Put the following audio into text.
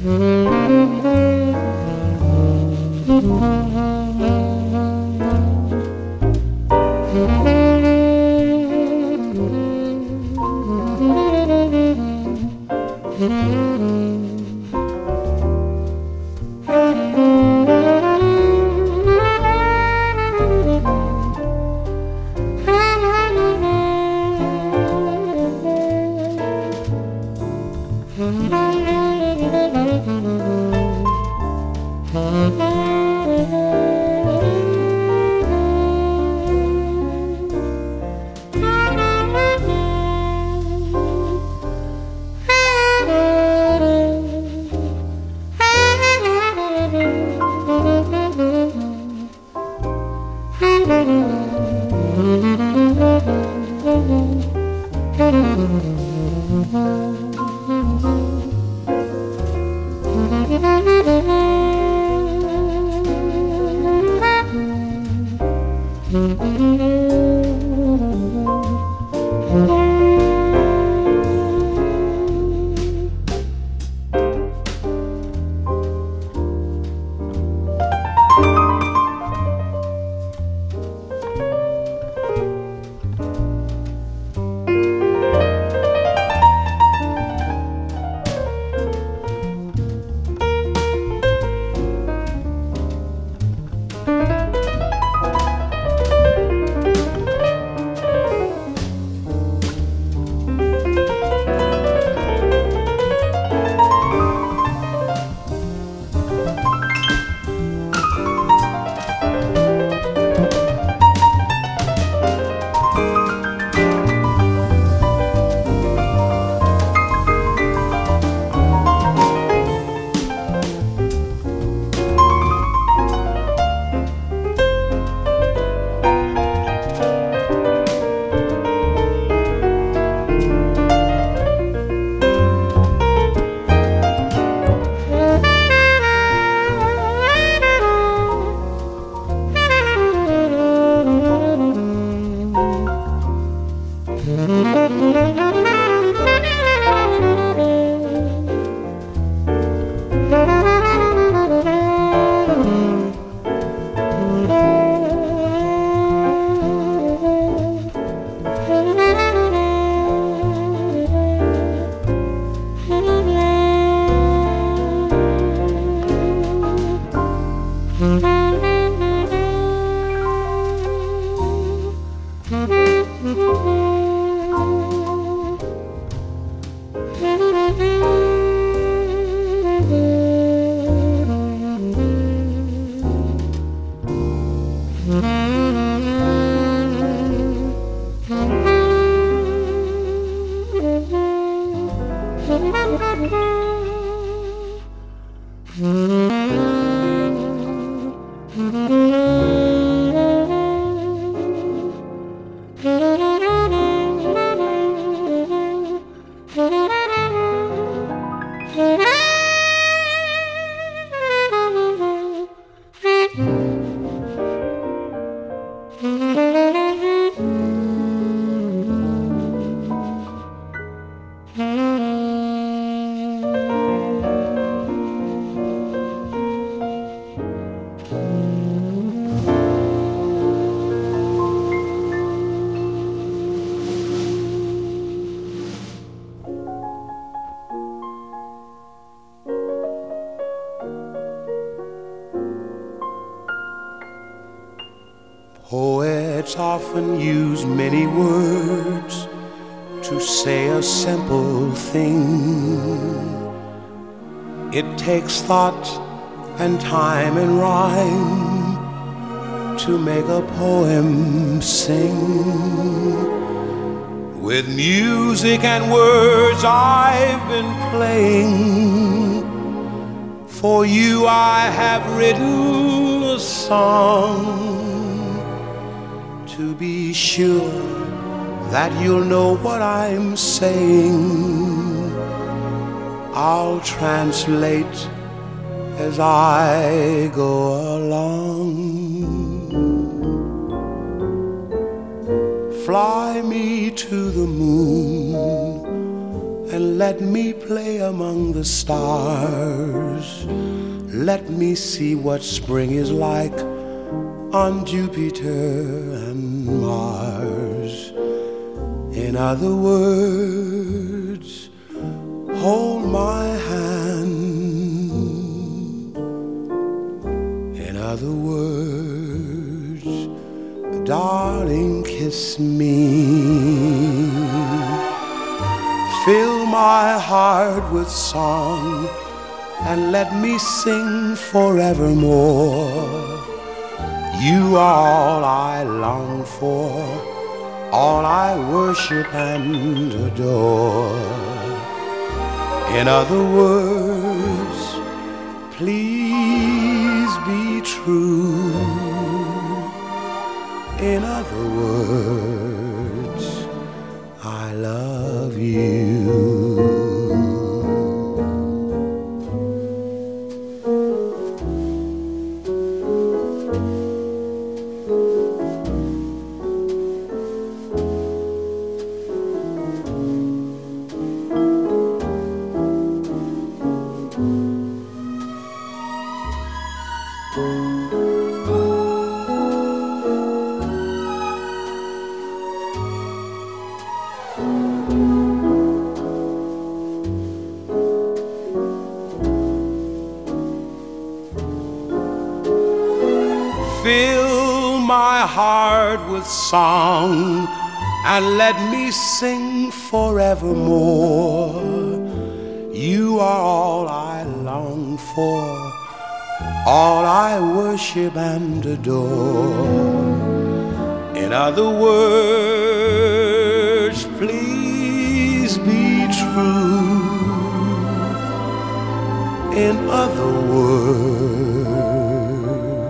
Poets often use many words to say a simple thing. It takes thought and time and rhyme to make a poem sing. With music and words I've been playing. For you I have written a song. To be sure that you'll know what I'm saying, I'll translate as I go along. Fly me to the moon and let me play among the stars. Let me see what spring is like on Jupiter and Mars. In other words, hold my hand. In other words, darling, kiss me. Fill my heart with song and let me sing forevermore. You are all I long for, all I worship and adore. In other words, please be true. In other words, I love you. Fill my heart with song and let me sing forevermore. You are all I long for, all I worship and adore. In other words, please be true. In other words,